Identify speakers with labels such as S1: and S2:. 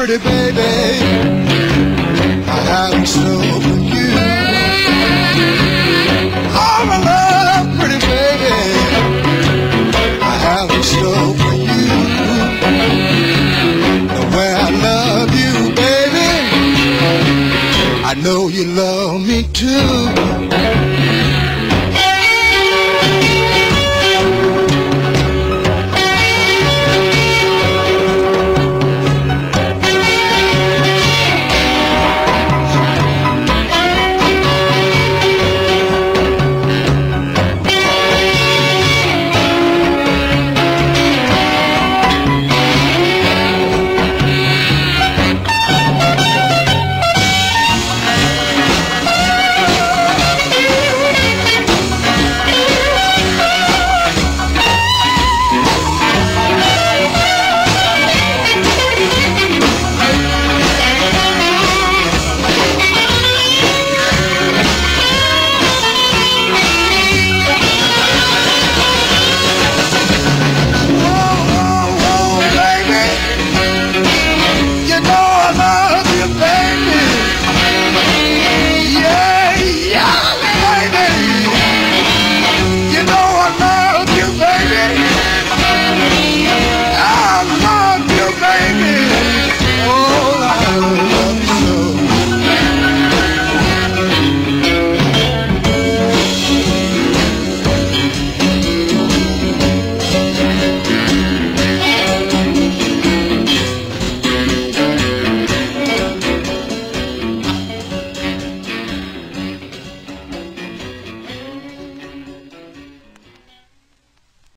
S1: pretty baby, I have in store for you. All my love, pretty baby, I have in store for you. The way I love you, baby, I know you love me too.